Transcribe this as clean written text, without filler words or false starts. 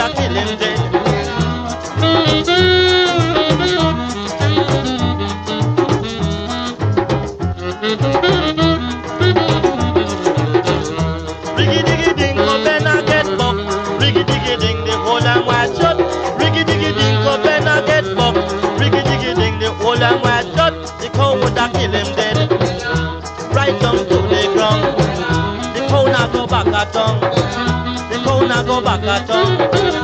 woulda kill him dead. Riggy diggy ding, come and I get buck. Riggy diggy ding, the whole and wide shut. Riggy diggy ding, come and I get buck. Riggy diggy ding, the whole and wide shut. The cow woulda kill him dead. Right down to the ground. The cow now go back at tongue. The cow now go back at tongue.